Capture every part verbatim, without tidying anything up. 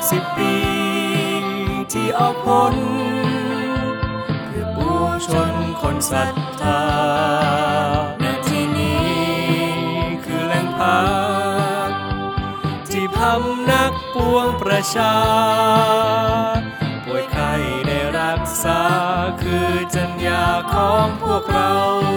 สิบปีที่ออกผลเพื่อปวงชนคนศรัทธาณที่นี้คือแหล่งพักที่พำนักปวงประชาป่วยไข้ได้รักษาคือจัญญาของพวกเรา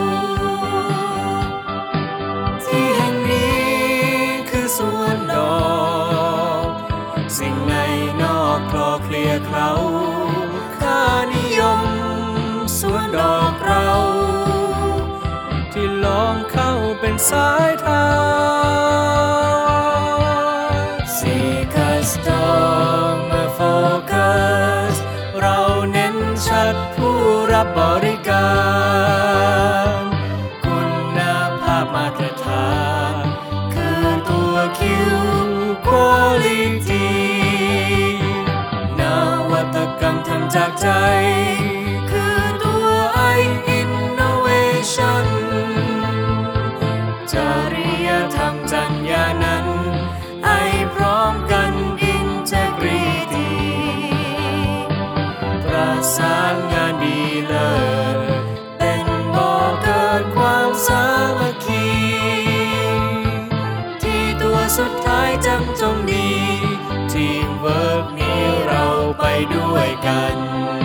ที่แห่งนี้คือสวนดอกสิ่งในนอกคลอเคลียเคล้าค่านิยมสวนดอกเราที่ล้อมเข้าเป็นสายทางซีคัสตองมาโฟกัสเราเน้นชัดผู้รับบริการคุณภาพมาตรฐานคือตัวคิวควอลิตี้นวัตกรรมทำจากใจคือตัวไออินโนเวชั่นจริยธรรมจัญญานั้นไอพร้อมกันอินเทกริตี้ประสานงานดีเลิศเป็นบ่อเกิดความสามัคคีที่ตัวสุดท้ายจำจงดีทีมเวิร์กนี้เราไปด้วยกัน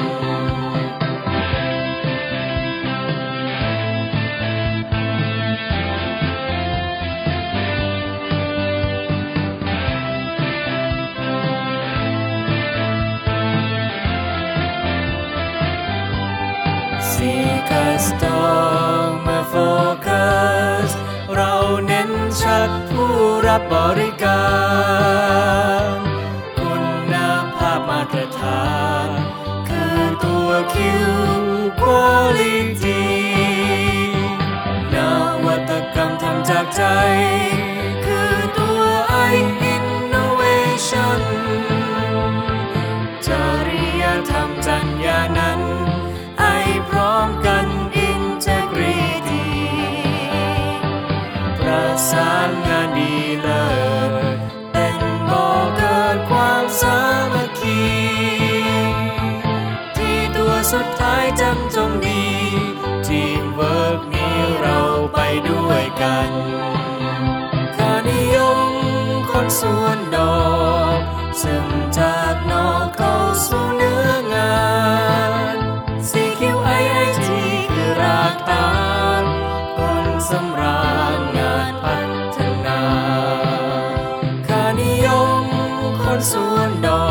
ซีคัสตองมาโฟกัสเราเน้นชัดผู้รับบริการคุณภาพมาตรฐานคือตัวคิวควอลิตี้นวัตกรรมทำจากใจคือตัวไออินโนเวชั่นจริยธรรมจัญญานั้นไอพร้อมกันอินเทกริตี้ประสานงานดีเลิศเป็นบ่อเกิดความสามัคคีที่ตัวสุดท้ายจำจงดีทีมเวิร์กนี้เราไปด้วยกันค่านิยมคนสวนดอกซึ่งจากนอกเข้าสู่เนื้องาน ซี คิว ไอ ไอ ที คือรากฐานคนสำราญงานพัฒนาค่านิยมคนสวนดอ